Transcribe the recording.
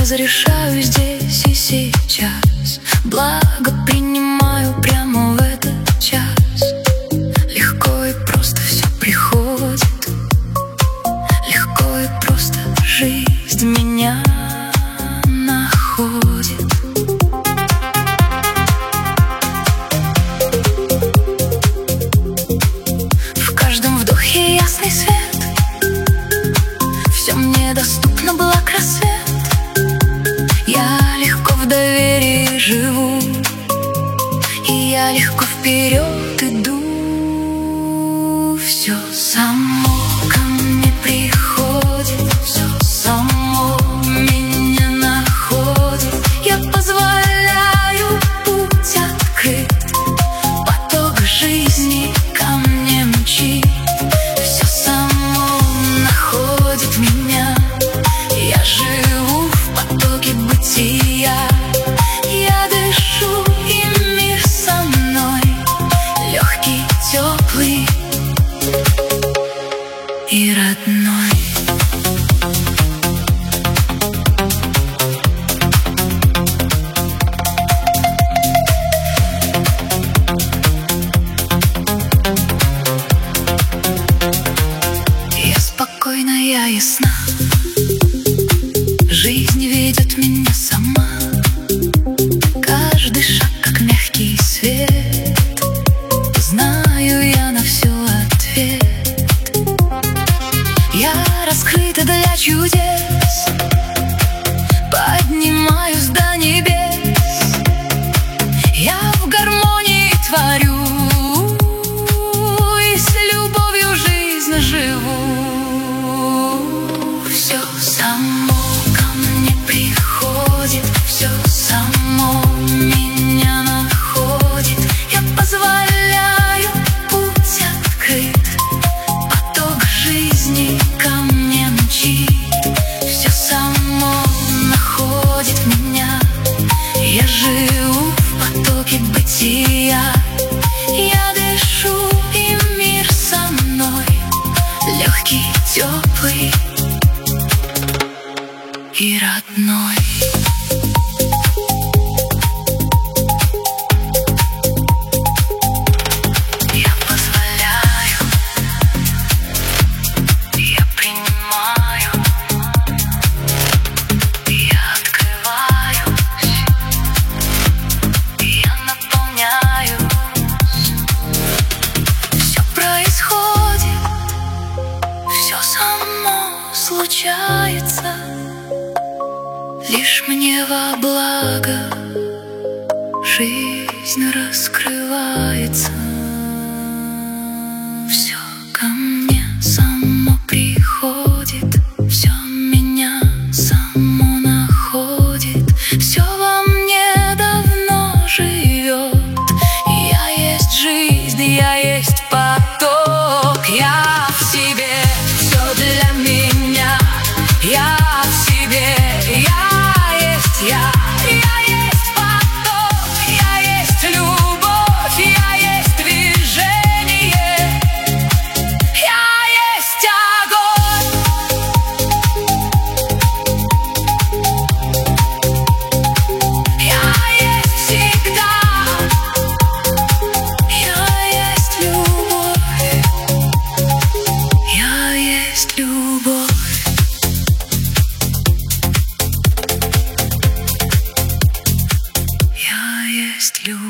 разрешаю здесь и сейчас. Благо принимаю прямо в этот час. Легко и просто все приходит. Легко и просто жизнь меня находит. В каждом вдохе ясный свет. Все мне доступно, благ рассвет. Я легко в доверии живу, и я легко вперед иду. Все само ко мне приходит, все само меня находит. Я позволяю, путь открыт, поток жизни ко мне мчит. Все само находит меня. Я живу в потоке бытия. Я дышу, и мир со мной легкий, теплый и родной. Я спокойна, я ясна. Жизнь ведет меня сама. Каждый шаг как мягкий свет. Знаю я на все ответ. Я раскрыта для чудес. Поднимаюсь до небес. Я в гармонии творю и с любовью жизнь живу. Все само ко мне приходит, все само меня находит. Я позволяю, путь открыт, поток жизни ко мне мчит. Все само находит меня. Я живу в потоке бытия. Я дышу, и мир со мной легкий, теплый и родной. Я позволяю, я принимаю, я открываюсь, я наполняюсь. Все происходит, все само случается. Лишь мне во благо жизнь раскрывается. Все ко мне само приходит, все меня само находит. Все во мне давно живет. Я есть жизнь, я есть поток. Я в себе, все для меня. Я в себе, я есть поток, я есть любовь, я есть движение, я есть огонь. Я есть всегда, я есть любовь, я есть любовь. Я есть любовь.